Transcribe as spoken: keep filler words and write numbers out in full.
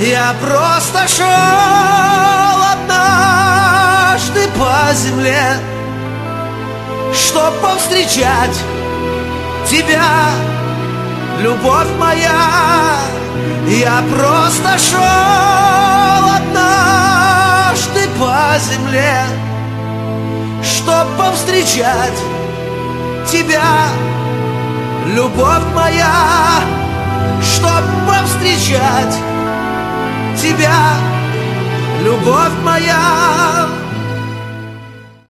Я просто шел однажды по земле, чтоб повстречать тебя, любовь моя. Я просто шел однажды по земле, чтоб повстречать тебя, любовь моя, чтоб повстречать тебя, любовь моя.